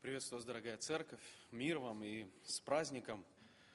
Приветствую вас, дорогая церковь, мир вам и с праздником.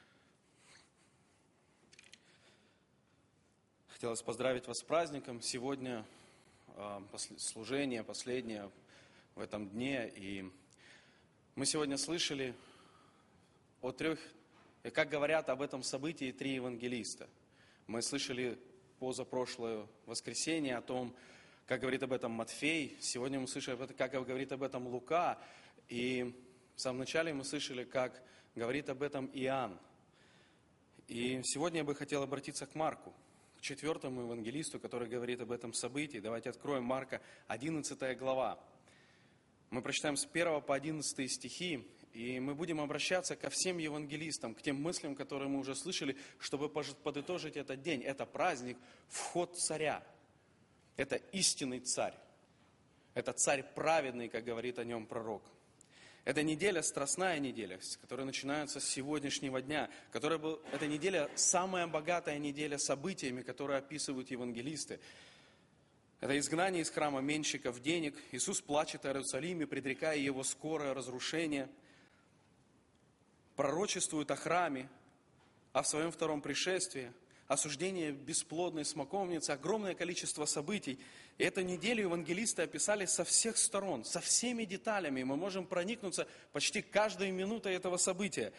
Хотелось поздравить вас с праздником. Сегодня служение последнее в этом дне. И мы сегодня слышали о трех, как говорят об этом событии три евангелиста. Мы слышали позапрошлое воскресенье о том, как говорит об этом Матфей. Сегодня мы слышали, как говорит об этом Лука. И в самом начале мы слышали, как говорит об этом Иоанн. И сегодня я бы хотел обратиться к Марку, к 4-му евангелисту, который говорит об этом событии. Давайте откроем Марка, 11 глава. Мы прочитаем с 1 по 11 стихи, и мы будем обращаться ко всем евангелистам, к тем мыслям, которые мы уже слышали, чтобы подытожить этот день. Это праздник, вход царя. Это истинный царь. Это царь праведный, как говорит о нем пророк. Это неделя, страстная неделя, которая начинается с сегодняшнего дня. Эта неделя самая богатая неделя событиями, которые описывают евангелисты. Это изгнание из храма менщиков денег. Иисус плачет о Иерусалиме, предрекая его скорое разрушение. Пророчествует о храме, о своем втором пришествии, осуждение бесплодной смоковницы, огромное количество событий. И эту неделю евангелисты описали со всех сторон, со всеми деталями. Мы можем проникнуться почти каждой минутой этого события.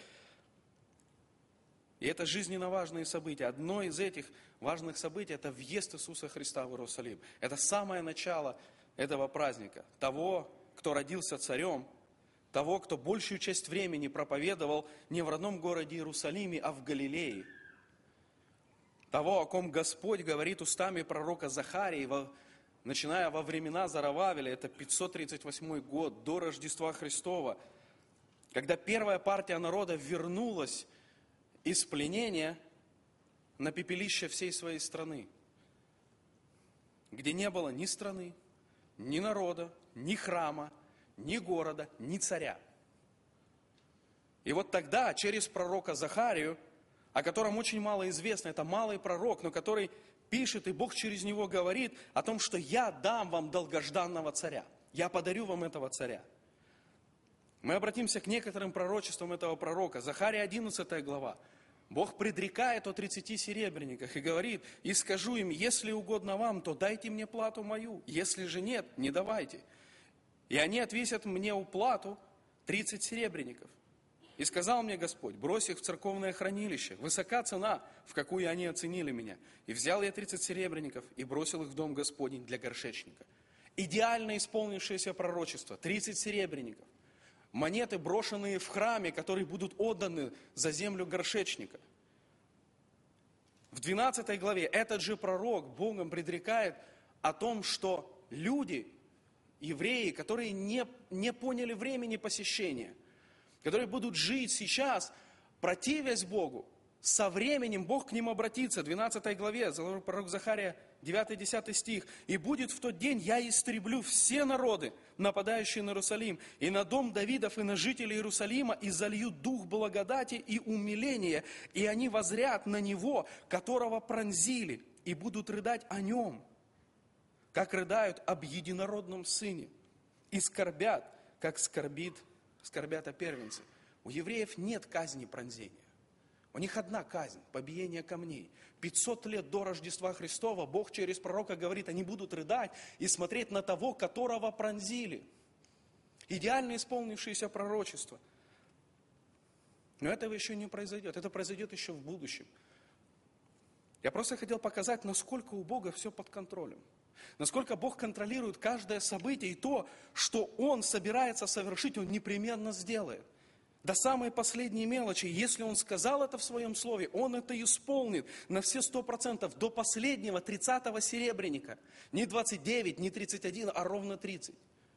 И это жизненно важные события. Одно из этих важных событий – это въезд Иисуса Христа в Иерусалим. Это самое начало этого праздника. Того, кто родился царем, того, кто большую часть времени проповедовал не в родном городе Иерусалиме, а в Галилее. Того, о ком Господь говорит устами пророка Захарии, начиная во времена Зарававеля, это 538 год, до Рождества Христова, когда первая партия народа вернулась из пленения на пепелище всей своей страны, где не было ни страны, ни народа, ни храма, ни города, ни царя. И вот тогда через пророка Захарию, о котором очень мало известно, это малый пророк, но который пишет, и Бог через него говорит о том, что я дам вам долгожданного царя, я подарю вам этого царя. Мы обратимся к некоторым пророчествам этого пророка. Захария 11 глава. Бог предрекает о 30 серебряниках и говорит: «И скажу им, если угодно вам, то дайте мне плату мою, если же нет, не давайте. И они отвесят мне уплату 30 серебряников. И сказал мне Господь: брось их в церковное хранилище, высока цена, в какую они оценили меня. И взял я 30 серебряников и бросил их в дом Господень для горшечника». Идеально исполнившееся пророчество, 30 серебряников. Монеты, брошенные в храме, которые будут отданы за землю горшечника. В 12 главе этот же пророк Богом предрекает о том, что люди, евреи, которые не поняли времени посещения, которые будут жить сейчас, противясь Богу, со временем Бог к ним обратится. В 12 главе, пророк Захария, 9-10 стих. «И будет в тот день, я истреблю все народы, нападающие на Иерусалим, и на дом Давидов, и на жителей Иерусалима, и залью дух благодати и умиления, и они воззрят на него, которого пронзили, и будут рыдать о нем, как рыдают об единородном сыне, и скорбят, как скорбят о первенце». У евреев нет казни пронзения. У них одна казнь – побиение камней. 500 лет до Рождества Христова Бог через пророка говорит, они будут рыдать и смотреть на того, которого пронзили. Идеально исполнившееся пророчество. Но этого еще не произойдет. Это произойдет еще в будущем. Я просто хотел показать, насколько у Бога все под контролем. Насколько Бог контролирует каждое событие, и то, что Он собирается совершить, Он непременно сделает. До самой последней мелочи. Если Он сказал это в Своем Слове, Он это исполнит на все 100%, до последнего 30-го серебряника. Не 29, не 31, а ровно 30.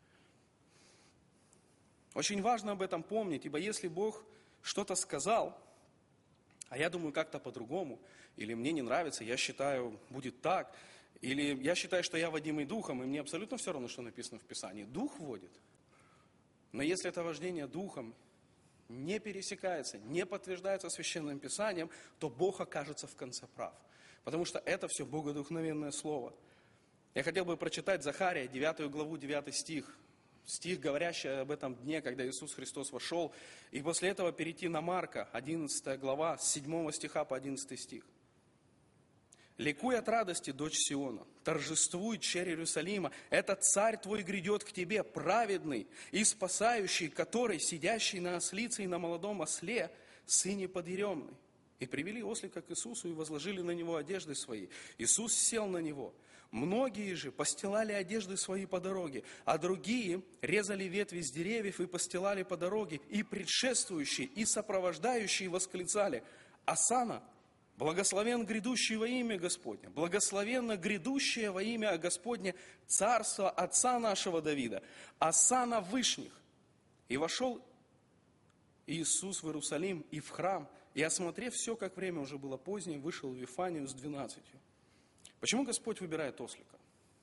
Очень важно об этом помнить, ибо если Бог что-то сказал, а я думаю как-то по-другому, или мне не нравится, я считаю, будет так, или я считаю, что я водимый Духом, и мне абсолютно все равно, что написано в Писании. Дух водит. Но если это вождение Духом не пересекается, не подтверждается Священным Писанием, то Бог окажется в конце прав. Потому что это все богодухновенное Слово. Я хотел бы прочитать Захария, 9 главу, 9 стих. стих, говорящий об этом дне, когда Иисус Христос вошел. И после этого перейти на Марка, 11 глава, с 7 стиха по 11 стих. «Ликуй от радости, дочь Сиона, торжествуй, черь Иерусалима, этот царь твой грядет к тебе, праведный и спасающий, который, сидящий на ослице и на молодом осле, сыне подъеремный». И привели ослика к Иисусу и возложили на него одежды свои. Иисус сел на него. Многие же постилали одежды свои по дороге, а другие резали ветви с деревьев и постилали по дороге, и предшествующие, и сопровождающие восклицали: «Осанна, благословен грядущий во имя Господне, благословенно грядущее во имя Господне царство отца нашего Давида, осанна вышних». И вошел Иисус в Иерусалим и в храм, и, осмотрев все, как время уже было позднее, вышел в Вифанию с 12. Почему Господь выбирает ослика?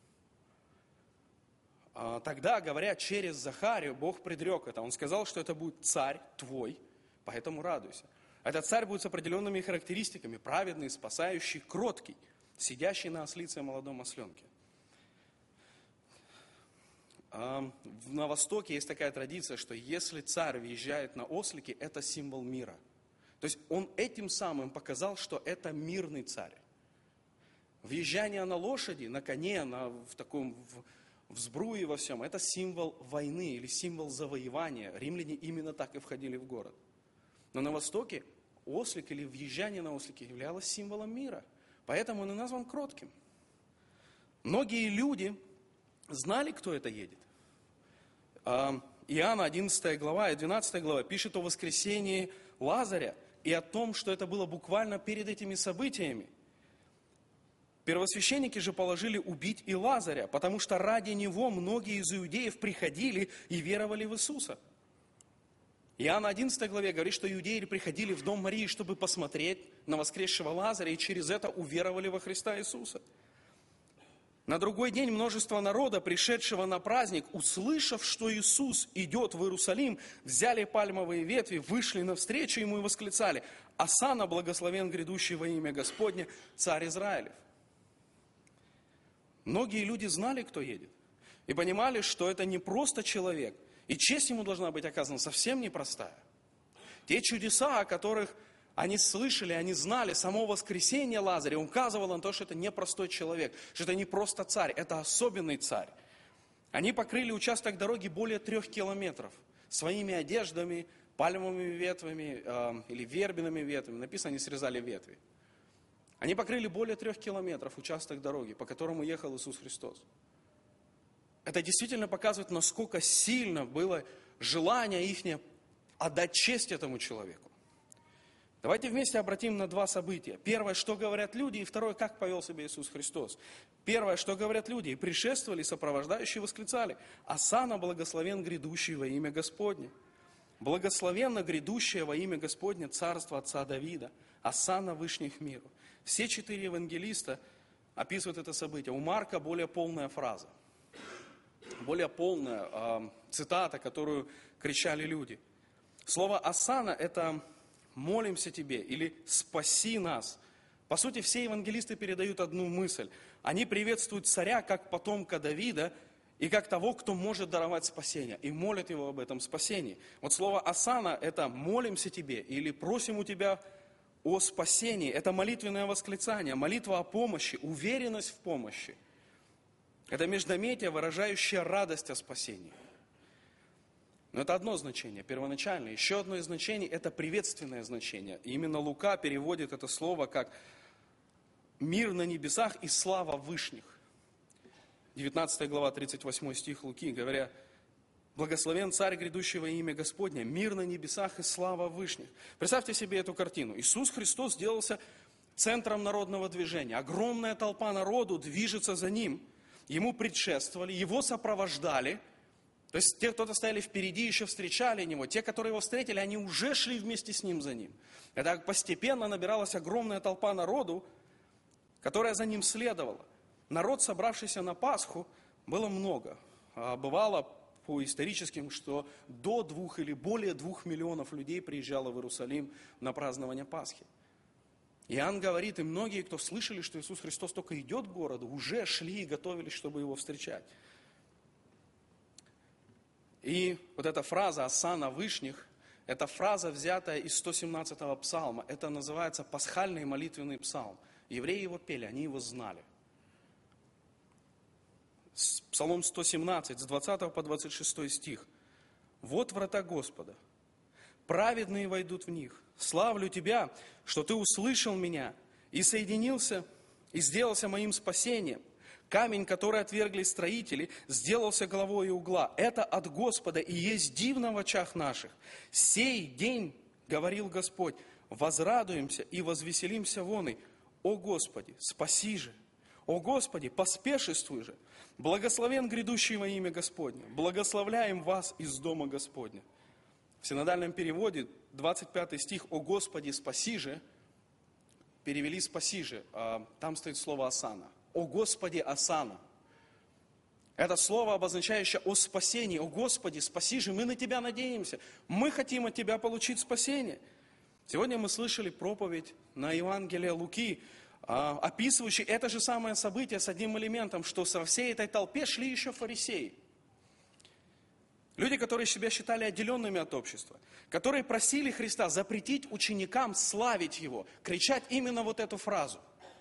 Тогда, говоря через Захарию, Бог предрек это. Он сказал, что это будет царь твой, поэтому радуйся. Этот царь будет с определенными характеристиками: праведный, спасающий, кроткий, сидящий на ослице и молодом осленке. На Востоке есть такая традиция, что если царь въезжает на ослике, это символ мира. То есть он этим самым показал, что это мирный царь. Въезжание на лошади, на коне, в сбруе во всем, это символ войны или символ завоевания. Римляне именно так и входили в город. Но на Востоке ослик или въезжание на ослике являлось символом мира. Поэтому он и назван кротким. Многие люди знали, кто это едет. Иоанна 11 глава и 12 глава пишет о воскресении Лазаря и о том, что это было буквально перед этими событиями. Первосвященники же положили убить и Лазаря, потому что ради него многие из иудеев приходили и веровали в Иисуса. Иоанна 11 главе говорит, что иудеи приходили в дом Марии, чтобы посмотреть на воскресшего Лазаря, и через это уверовали во Христа Иисуса. На другой день множество народа, пришедшего на праздник, услышав, что Иисус идет в Иерусалим, взяли пальмовые ветви, вышли навстречу ему и восклицали: «Осанна, благословен грядущий во имя Господне, царь Израилев». Многие люди знали, кто едет, и понимали, что это не просто человек, и честь ему должна быть оказана совсем непростая. Те чудеса, о которых они слышали, они знали, само воскресение Лазаря указывало на то, что это не простой человек, что это не просто царь, это особенный царь. Они покрыли участок дороги более 3 километров своими одеждами, пальмовыми ветвями или вербенными ветвями. Написано, они срезали ветви. Они покрыли более 3 километров участок дороги, по которому ехал Иисус Христос. Это действительно показывает, насколько сильно было желание их отдать честь этому человеку. Давайте вместе обратим на 2 события. Первое, что говорят люди, и второе, как повел себя Иисус Христос. Первое, что говорят люди: и пришествовали, сопровождающие восклицали: «Осанна, благословен грядущий во имя Господне». Благословенно грядущее во имя Господне царство отца Давида, осанна вышних миру. Все 4 евангелиста описывают это событие. У Марка более полная фраза, более полная цитата, которую кричали люди. Слово «осанна» – это «молимся тебе» или «спаси нас». По сути, все евангелисты передают одну мысль. Они приветствуют царя как потомка Давида и как того, кто может даровать спасение, и молят его об этом спасении. Вот слово «осанна» – это «молимся тебе» или «просим у тебя о спасении». Это молитвенное восклицание, молитва о помощи, уверенность в помощи. Это междометие, выражающее радость о спасении. Но это одно значение, первоначальное. Еще одно из значений – это приветственное значение. И именно Лука переводит это слово как «мир на небесах и слава вышних». 19 глава, 38 стих Луки, говоря: «Благословен царь, грядущий во имя Господне, мир на небесах и слава вышних». Представьте себе эту картину. Иисус Христос сделался центром народного движения. Огромная толпа народу движется за Ним. Ему предшествовали, Его сопровождали. То есть те, кто-то стояли впереди, еще встречали Него. Те, которые Его встретили, они уже шли вместе с Ним за Ним. Это постепенно набиралась огромная толпа народу, которая за Ним следовала. Народ, собравшийся на Пасху, было много. Бывало по историческим, что до 2 или более 2 миллионов людей приезжало в Иерусалим на празднование Пасхи. Иоанн говорит, и многие, кто слышали, что Иисус Христос только идет к городу, уже шли и готовились, чтобы Его встречать. И вот эта фраза «Осанна вышних», это фраза, взятая из 117-го псалма. Это называется пасхальный молитвенный псалм. Евреи его пели, они его знали. Псалом 117, с 20 по 26 стих. «Вот врата Господа, праведные войдут в них. Славлю Тебя, что Ты услышал меня и соединился, и сделался моим спасением. Камень, который отвергли строители, сделался главой угла. Это от Господа и есть дивно в очах наших. Сей день, говорил Господь, возрадуемся и возвеселимся вон и. О Господи, спаси же! О Господи, поспешествуй же! Благословен грядущий во имя Господне! Благословляем вас из дома Господня». В синодальном переводе 25 стих «О Господи, спаси же» перевели «спаси же». Там стоит слово «осанна». «О Господи, осанна». Это слово, обозначающее «о спасении». «О Господи, спаси же, мы на Тебя надеемся. Мы хотим от Тебя получить спасение». Сегодня мы слышали проповедь на Евангелие Луки, описывающий это же самое событие с одним элементом, что со всей этой толпе шли еще фарисеи. Люди, которые себя считали отделенными от общества, которые просили Христа запретить ученикам славить Его, кричать именно вот эту фразу.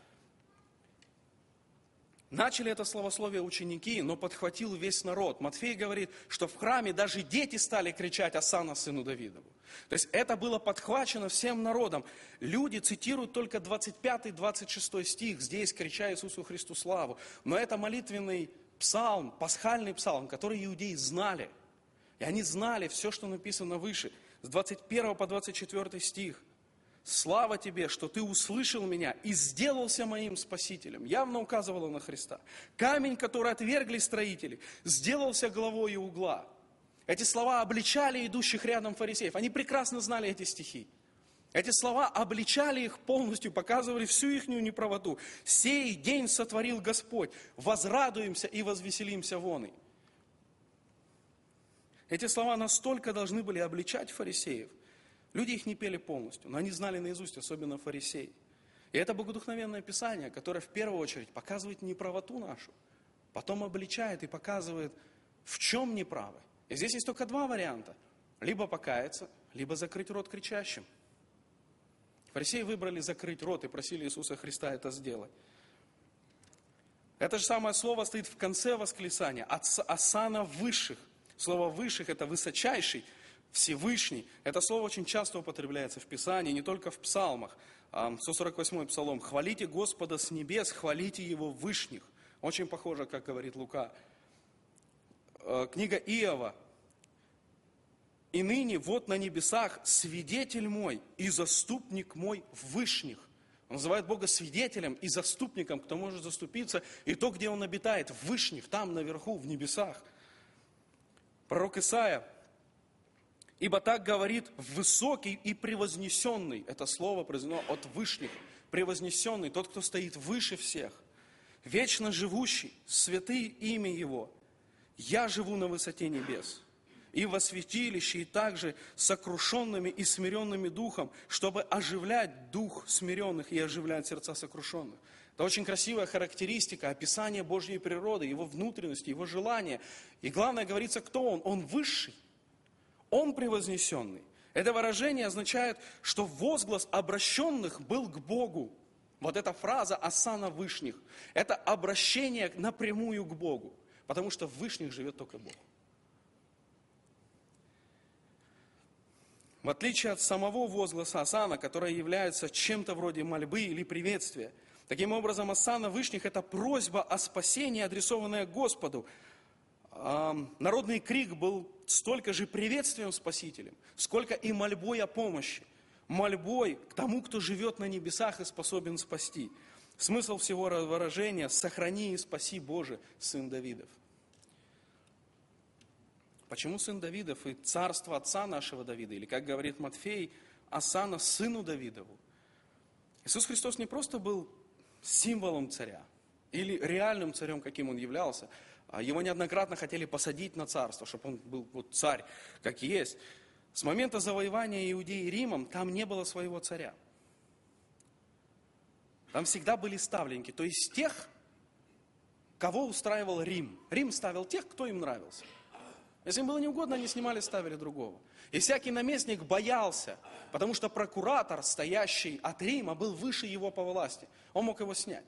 Начали это словословие ученики, но подхватил весь народ. Матфей говорит, что в храме даже дети стали кричать «Осанна сыну Давидову». То есть это было подхвачено всем народом. Люди цитируют только 25-26 стих, здесь крича Иисусу Христу славу. Но это молитвенный псалм, пасхальный псалм, который иудеи знали. И они знали все, что написано выше, с 21 по 24 стих. «Слава Тебе, что Ты услышал меня и сделался моим спасителем». Явно указывало на Христа. «Камень, который отвергли строители, сделался главой угла». Эти слова обличали идущих рядом фарисеев. Они прекрасно знали эти стихи. Эти слова обличали их полностью, показывали всю их неправоту. «Сей день сотворил Господь, возрадуемся и возвеселимся вон и». Эти слова настолько должны были обличать фарисеев. Люди их не пели полностью, но они знали наизусть, особенно фарисеи. И это богодухновенное Писание, которое в первую очередь показывает неправоту нашу, потом обличает и показывает, в чем неправы. И здесь есть только два варианта. Либо покаяться, либо закрыть рот кричащим. Фарисеи выбрали закрыть рот и просили Иисуса Христа это сделать. Это же самое слово стоит в конце восклицания. «Осанна высших». Слово «высших» – это «высочайший», «Всевышний». Это слово очень часто употребляется в Писании, не только в псалмах. 148-й псалом. «Хвалите Господа с небес, хвалите Его вышних». Очень похоже, как говорит Лука. Книга Иова. «И ныне вот на небесах свидетель мой и заступник мой в вышних». Он называет Бога свидетелем и заступником, кто может заступиться, и то, где Он обитает, в вышних, там наверху, в небесах. Пророк Исаия. «Ибо так говорит высокий и превознесенный». Это слово произнесено от вышних. Превознесенный, тот, кто стоит выше всех. «Вечно живущий, святые имя Его. Я живу на высоте небес. И во святилище, и также сокрушенными и смиренными духом, чтобы оживлять дух смиренных и оживлять сердца сокрушенных». Это очень красивая характеристика, описание Божьей природы, Его внутренности, Его желания. И главное, говорится, кто Он? Он высший. Он превознесенный. Это выражение означает, что возглас обращенных был к Богу. Вот эта фраза «Осанна вышних» – это обращение напрямую к Богу, потому что в вышних живет только Бог. В отличие от самого возгласа «Осанна», который является чем-то вроде мольбы или приветствия, таким образом «Осанна вышних» – это просьба о спасении, адресованная Господу. Народный крик был столько же приветствием Спасителем, сколько и мольбой о помощи. Мольбой к тому, кто живет на небесах и способен спасти. Смысл всего выражения «Сохрани и спаси, Боже, сын Давидов». Почему сын Давидов и царство отца нашего Давида? Или, как говорит Матфей, «Осанна сыну Давидову». Иисус Христос не просто был символом царя или реальным царем, каким он являлся. Его неоднократно хотели посадить на царство, чтобы он был вот царь, как есть. С момента завоевания Иудеи Римом там не было своего царя. Там всегда были ставленники, то есть тех, кого устраивал Рим. Рим ставил тех, кто им нравился. Если им было неугодно, они снимали, ставили другого. И всякий наместник боялся, потому что прокуратор, стоящий от Рима, был выше его по власти. Он мог его снять.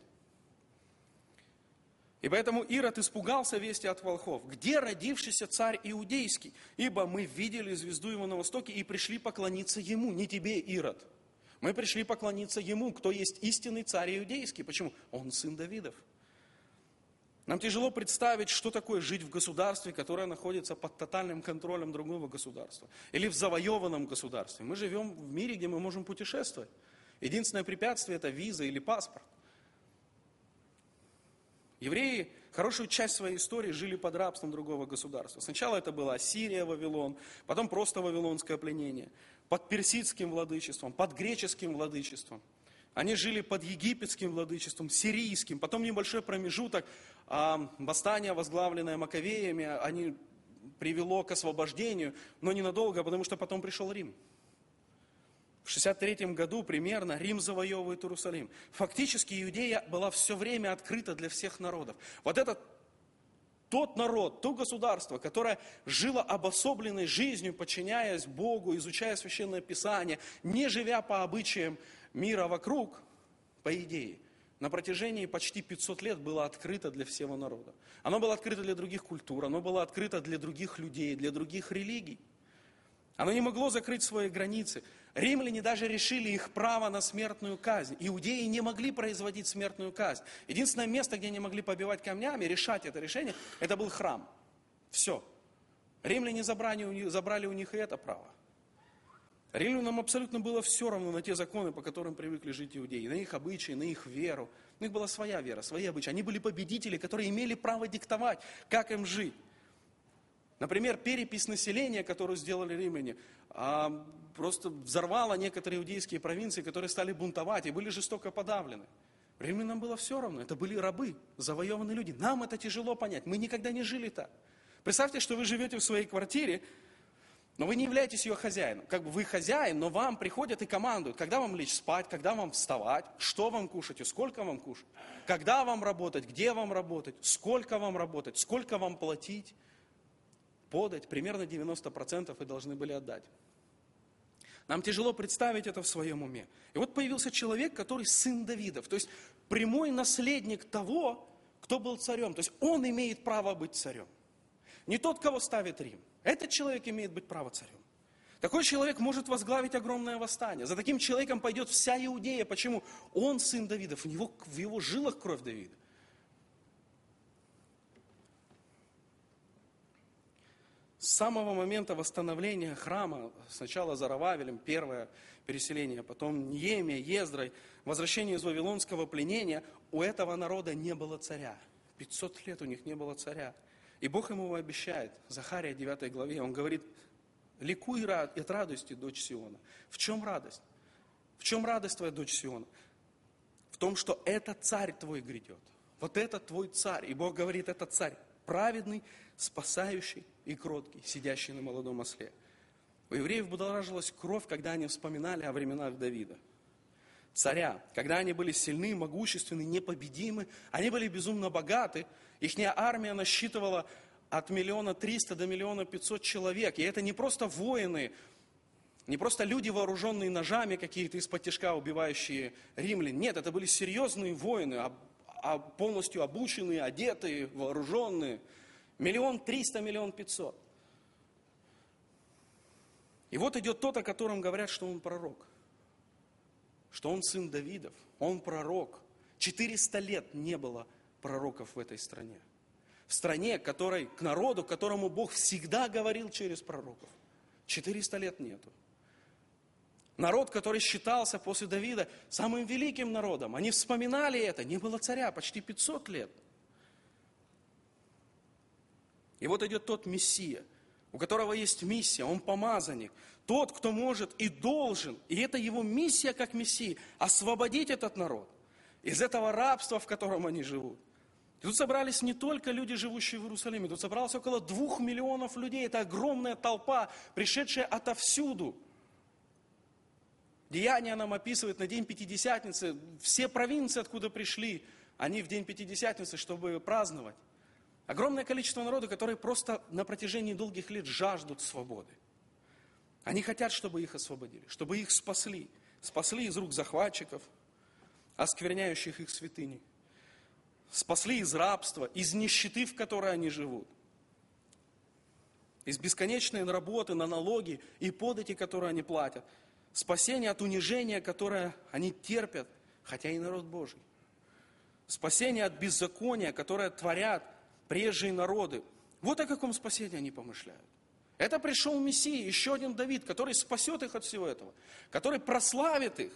И поэтому Ирод испугался вести от волхвов. Где родившийся царь иудейский? Ибо мы видели звезду его на востоке и пришли поклониться ему, не тебе, Ирод. Мы пришли поклониться ему, кто есть истинный царь иудейский. Почему? Он сын Давидов. Нам тяжело представить, что такое жить в государстве, которое находится под тотальным контролем другого государства. Или в завоеванном государстве. Мы живем в мире, где мы можем путешествовать. Единственное препятствие – это виза или паспорт. Евреи хорошую часть своей истории жили под рабством другого государства. Сначала это была Ассирия, Вавилон, потом просто вавилонское пленение, под персидским владычеством, под греческим владычеством. Они жили под египетским владычеством, сирийским, потом небольшой промежуток, восстание, возглавленное Маковеями, они привело к освобождению, но ненадолго, потому что потом пришел Рим. В 63 году примерно Рим завоевывает Иерусалим. Фактически Иудея была все время открыта для всех народов. Вот это тот народ, то государство, которое жило обособленной жизнью, подчиняясь Богу, изучая Священное Писание, не живя по обычаям мира вокруг, по идее, на протяжении почти 500 лет было открыто для всего народа. Оно было открыто для других культур, оно было открыто для других людей, для других религий. Оно не могло закрыть свои границы. Римляне даже решили их право на смертную казнь. Иудеи не могли производить смертную казнь. Единственное место, где они могли побивать камнями, решать это решение, это был храм. Все. Римляне забрали у них и это право. Римлянам абсолютно было все равно на те законы, по которым привыкли жить иудеи, на их обычаи, на их веру. У них была своя вера, свои обычаи. Они были победители, которые имели право диктовать, как им жить. Например, перепись населения, которую сделали римляне, просто взорвала некоторые иудейские провинции, которые стали бунтовать и были жестоко подавлены. Римлянам было все равно, это были рабы, завоеванные люди. Нам это тяжело понять, мы никогда не жили так. Представьте, что вы живете в своей квартире, но вы не являетесь ее хозяином. Как бы вы хозяин, но вам приходят и командуют, когда вам лечь спать, когда вам вставать, что вам кушать и сколько вам кушать, когда вам работать, где вам работать, сколько вам платить. Подать, примерно 90% вы должны были отдать. Нам тяжело представить это в своем уме. И вот появился человек, который сын Давидов, то есть прямой наследник того, кто был царем. То есть он имеет право быть царем. Не тот, кого ставит Рим. Этот человек имеет быть право царем. Такой человек может возглавить огромное восстание. За таким человеком пойдет вся Иудея. Почему? Он сын Давидов, в его жилах кровь Давида. С самого момента восстановления храма, сначала Зоровавелем, первое переселение, потом Неемия, Ездрой, возвращение из вавилонского пленения, у этого народа не было царя. 500 лет у них не было царя. И Бог ему обещает, Захария 9 главе, он говорит: ликуй от радости, дочь Сиона. В чем радость? В чем радость твоя, дочь Сиона? В том, что этот царь твой грядет. Вот это твой царь. И Бог говорит, это царь праведный, спасающий и кроткий, сидящий на молодом осле. У евреев будоражилась кровь, когда они вспоминали о временах Давида. Царя, когда они были сильны, могущественны, непобедимы, они были безумно богаты, их армия насчитывала от 1 300 000 до 1 500 000 человек. И это не просто воины, не просто люди, вооруженные ножами какие-то из-под тишка, убивающие римлян. Нет, это были серьезные воины, полностью обученные, одетые, вооруженные. 1 300 000, 1 500 000. И вот идет тот, о котором говорят, что он пророк. Что он сын Давидов, он пророк. 400 лет не было пророков в этой стране. В стране, к народу, которому Бог всегда говорил через пророков. 400 лет нету. Народ, который считался после Давида самым великим народом. Они вспоминали это. Не было царя почти 500 лет. И вот идет тот Мессия, у которого есть миссия, он помазанник. Тот, кто может и должен, и это его миссия как Мессии, освободить этот народ из этого рабства, в котором они живут. И тут собрались не только люди, живущие в Иерусалиме, тут собралось около 2 миллионов людей. Это огромная толпа, пришедшая отовсюду. Деяния нам описывают на день Пятидесятницы. Все провинции, откуда пришли, они в день Пятидесятницы, чтобы праздновать. Огромное количество народа, которые просто на протяжении долгих лет жаждут свободы. Они хотят, чтобы их освободили, чтобы их спасли. Спасли из рук захватчиков, оскверняющих их святыни. Спасли из рабства, из нищеты, в которой они живут. Из бесконечной работы на налоги и подати, которые они платят. Спасение от унижения, которое они терпят, хотя и народ Божий. Спасение от беззакония, которое творят прежние народы. Вот о каком спасении они помышляют. Это пришел Мессия, еще один Давид, который спасет их от всего этого, который прославит их,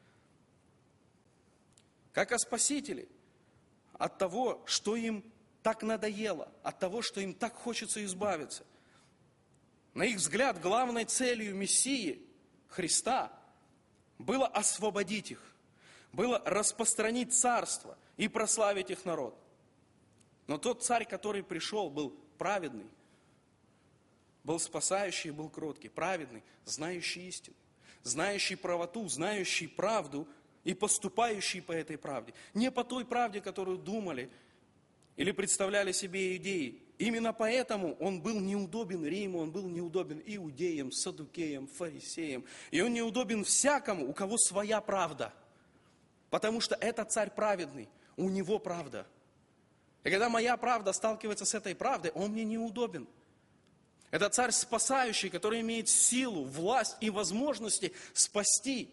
как о Спасителе, от того, что им так надоело, от того, что им так хочется избавиться. На их взгляд, главной целью Мессии, Христа, было освободить их, было распространить царство и прославить их народ. Но тот царь, который пришел, был праведный, был спасающий и был кроткий, праведный, знающий истину, знающий правоту, знающий правду и поступающий по этой правде. Не по той правде, которую думали или представляли себе иудеи. Именно поэтому он был неудобен Риму, он был неудобен иудеям, саддукеям, фарисеям. И он неудобен всякому, у кого своя правда. Потому что этот царь праведный, у него правда. И когда моя правда сталкивается с этой правдой, он мне неудобен. Это царь спасающий, который имеет силу, власть и возможности спасти.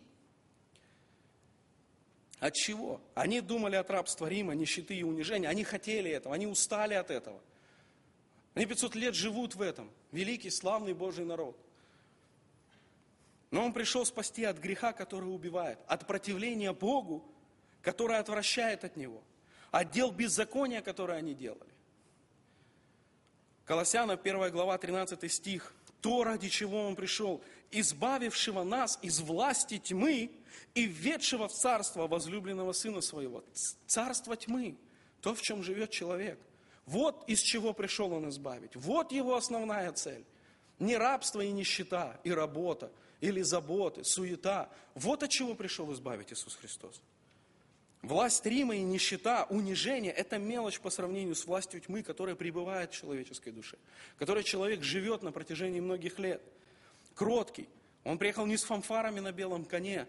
От чего? Они думали от рабства Рима, нищеты и унижения. Они хотели этого, они устали от этого. Они 500 лет живут в этом. Великий, славный Божий народ. Но он пришел спасти от греха, который убивает, от противления Богу, которое отвращает от Него, от дел беззакония, которые они делали. Колоссянам 1 глава 13 стих. То, ради чего Он пришел, избавившего нас из власти тьмы и введшего в царство возлюбленного Сына Своего. Царство тьмы, то, в чем живет человек. Вот из чего пришел Он избавить. Вот Его основная цель. Не рабство и нищета, и работа, или заботы, суета. Вот от чего пришел избавить Иисус Христос. Власть Рима и нищета, унижение – это мелочь по сравнению с властью тьмы, которая пребывает в человеческой душе, в которой человек живет на протяжении многих лет. Кроткий. Он приехал не с фанфарами на белом коне,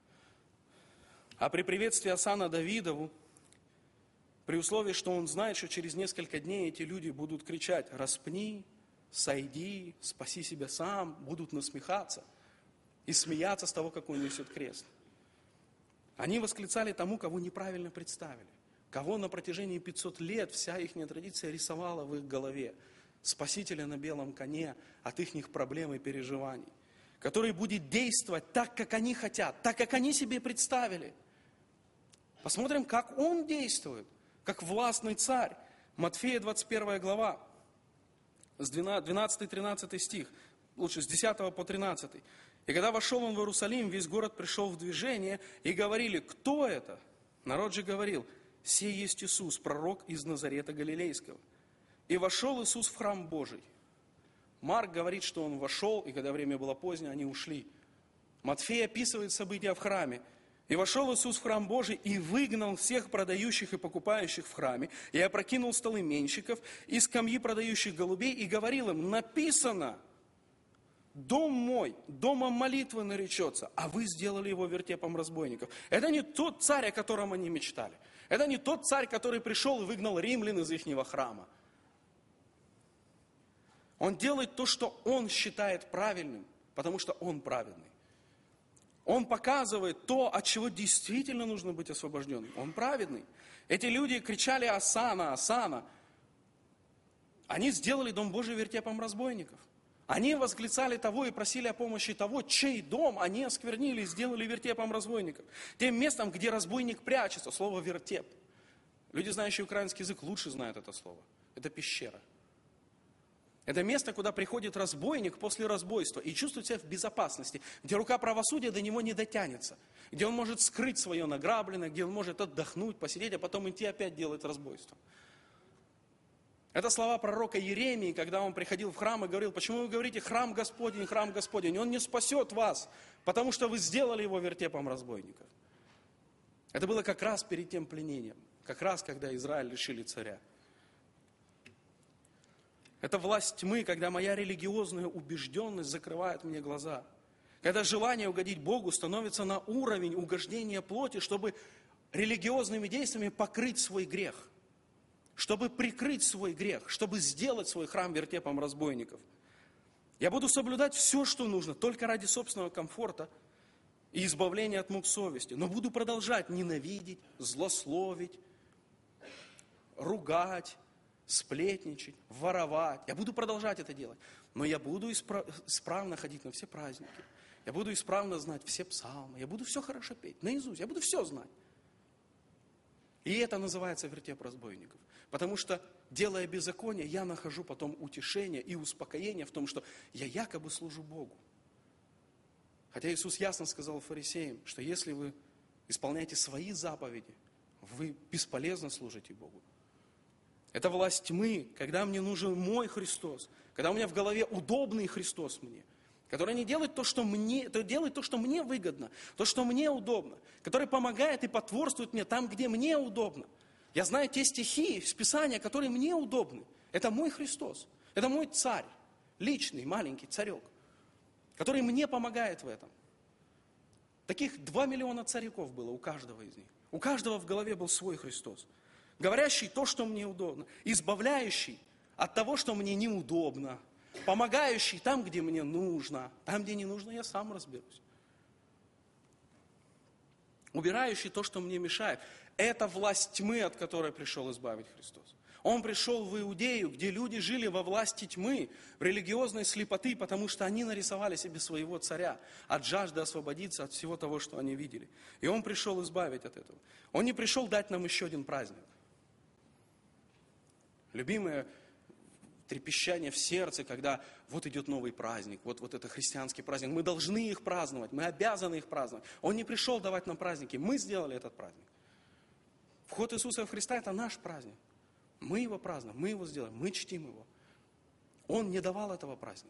а при приветствии Асана Давидову, при условии, что он знает, что через несколько дней эти люди будут кричать «распни», «сойди», «спаси себя сам», будут насмехаться и смеяться с того, как он несет крест. Они восклицали тому, кого неправильно представили, кого на протяжении 500 лет вся их традиция рисовала в их голове. Спасителя на белом коне от их проблем и переживаний, который будет действовать так, как они хотят, так, как они себе представили. Посмотрим, как он действует, как властный царь. Матфея 21 глава, с 12-13 стих, лучше с 10 по 13. И когда вошел он в Иерусалим, весь город пришел в движение, и говорили, кто это? Народ же говорил, сей есть Иисус, пророк из Назарета Галилейского. И вошел Иисус в храм Божий. Марк говорит, что он вошел, и когда время было позднее, они ушли. Матфей описывает события в храме. И вошел Иисус в храм Божий и выгнал всех продающих и покупающих в храме, и опрокинул столы менщиков, и скамьи продающих голубей, и говорил им, написано, дом мой, домом молитвы наречется, а вы сделали его вертепом разбойников. Это не тот царь, о котором они мечтали. Это не тот царь, который пришел и выгнал римлян из ихнего храма. Он делает то, что он считает правильным, потому что он праведный. Он показывает то, от чего действительно нужно быть освобожденным. Он праведный. Эти люди кричали «Осанна, Осанна». Они сделали Дом Божий вертепом разбойников. Они восклицали того и просили о помощи того, чей дом они осквернили и сделали вертепом разбойников. Тем местом, где разбойник прячется, слово «вертеп». Люди, знающие украинский язык, лучше знают это слово. Это пещера. Это место, куда приходит разбойник после разбойства и чувствует себя в безопасности, где рука правосудия до него не дотянется, где он может скрыть свое награбленное, где он может отдохнуть, посидеть, а потом идти опять делать разбойство. Это слова пророка Иеремии, когда он приходил в храм и говорил, почему вы говорите храм Господень, он не спасет вас, потому что вы сделали его вертепом разбойников. Это было как раз перед тем пленением, как раз когда Израиль лишили царя. Это власть тьмы, когда моя религиозная убежденность закрывает мне глаза. Когда желание угодить Богу становится на уровень угождения плоти, чтобы религиозными действиями покрыть свой грех. Чтобы прикрыть свой грех, чтобы сделать свой храм вертепом разбойников. Я буду соблюдать все, что нужно, только ради собственного комфорта и избавления от мук совести. Но буду продолжать ненавидеть, злословить, ругать, сплетничать, воровать. Я буду продолжать это делать. Но я буду исправно ходить на все праздники. Я буду исправно знать все псалмы. Я буду все хорошо петь, наизусть. Я буду все знать. И это называется вертеп разбойников. Потому что, делая беззаконие, я нахожу потом утешение и успокоение в том, что я якобы служу Богу. Хотя Иисус ясно сказал фарисеям, что если вы исполняете свои заповеди, вы бесполезно служите Богу. Это власть тьмы, когда мне нужен мой Христос, когда у меня в голове удобный Христос мне, который не делает то, что мне выгодно, то, что мне удобно, который помогает и потворствует мне там, где мне удобно. Я знаю те стихи из Писания, которые мне удобны. Это мой Христос, это мой царь, личный, маленький царек, который мне помогает в этом. Таких 2 миллиона царьков было у каждого из них. У каждого в голове был свой Христос, говорящий то, что мне удобно, избавляющий от того, что мне неудобно, помогающий там, где мне нужно, там, где не нужно, я сам разберусь. Убирающий то, что мне мешает. Это власть тьмы, от которой пришел избавить Христос. Он пришел в Иудею, где люди жили во власти тьмы, в религиозной слепоты, потому что они нарисовали себе своего царя, от жажды освободиться от всего того, что они видели. И Он пришел избавить от этого. Он не пришел дать нам еще один праздник. Любимое трепещание в сердце, когда вот идет новый праздник, вот это христианский праздник. Мы должны их праздновать, мы обязаны их праздновать. Он не пришел давать нам праздники, мы сделали этот праздник. Вход Иисуса в Христа – это наш праздник. Мы его празднуем, мы его сделаем, мы чтим его. Он не давал этого праздника.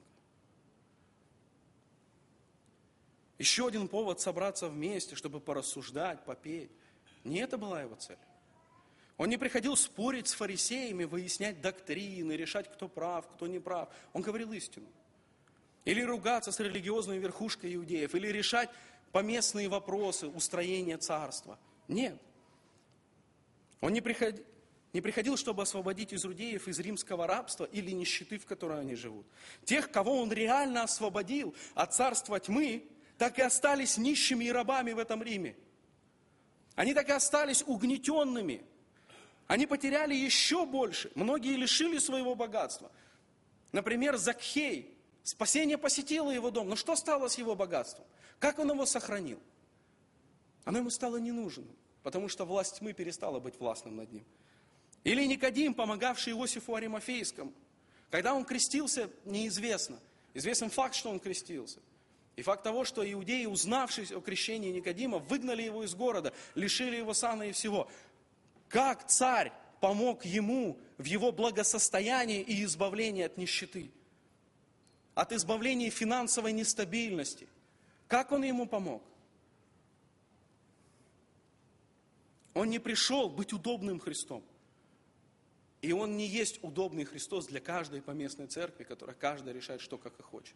Еще один повод собраться вместе, чтобы порассуждать, попеть. Не это была его цель. Он не приходил спорить с фарисеями, выяснять доктрины, решать, кто прав, кто не прав. Он говорил истину. Или ругаться с религиозной верхушкой иудеев, или решать поместные вопросы устроения царства. Нет. Он не приходил, чтобы освободить иудеев из римского рабства или нищеты, в которой они живут. Тех, кого он реально освободил от царства тьмы, так и остались нищими и рабами в этом Риме. Они так и остались угнетенными. Они потеряли еще больше. Многие лишили своего богатства. Например, Закхей. Спасение посетило его дом. Но что стало с его богатством? Как он его сохранил? Оно ему стало ненужным, потому что власть тьмы перестала быть властным над ним. Или Никодим, помогавший Иосифу Аримафейскому. Когда он крестился, неизвестно. Известен факт, что он крестился. И факт того, что иудеи, узнавшись о крещении Никодима, выгнали его из города, лишили его сана и всего. Как царь помог ему в его благосостоянии и избавлении от нищеты? От избавления финансовой нестабильности. Как он ему помог? Он не пришел быть удобным Христом. И он не есть удобный Христос для каждой поместной церкви, которая каждая решает, что как и хочет.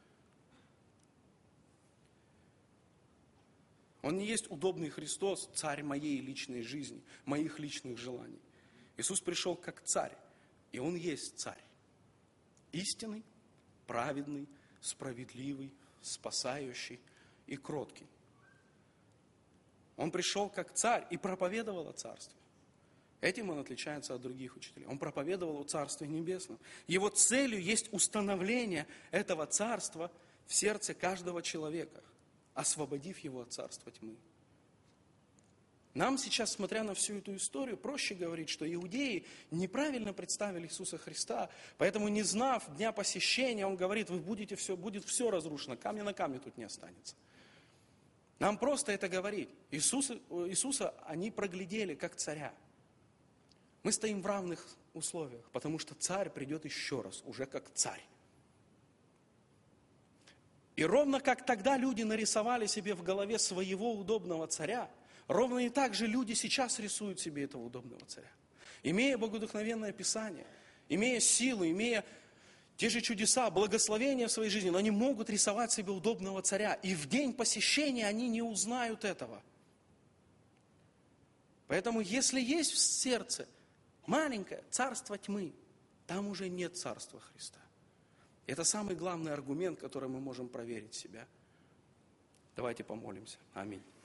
Он не есть удобный Христос, царь моей личной жизни, моих личных желаний. Иисус пришел как царь, и Он есть царь. Истинный, праведный, справедливый, спасающий и кроткий. Он пришел как царь и проповедовал о царстве. Этим он отличается от других учителей. Он проповедовал о Царстве Небесном. Его целью есть установление этого царства в сердце каждого человека, освободив его от царства тьмы. Нам сейчас, смотря на всю эту историю, проще говорить, что иудеи неправильно представили Иисуса Христа, поэтому, не знав дня посещения, Он говорит, будет все разрушено, камня на камне тут не останется. Нам просто это говорить. Иисуса они проглядели как царя. Мы стоим в равных условиях, потому что царь придет еще раз, уже как царь. И ровно как тогда люди нарисовали себе в голове своего удобного царя, ровно и так же люди сейчас рисуют себе этого удобного царя. Имея богодухновенное Писание, имея силу, имея те же чудеса, благословения в своей жизни, но они могут рисовать себе удобного царя. И в день посещения они не узнают этого. Поэтому, если есть в сердце маленькое царство тьмы, там уже нет царства Христа. Это самый главный аргумент, который мы можем проверить себя. Давайте помолимся. Аминь.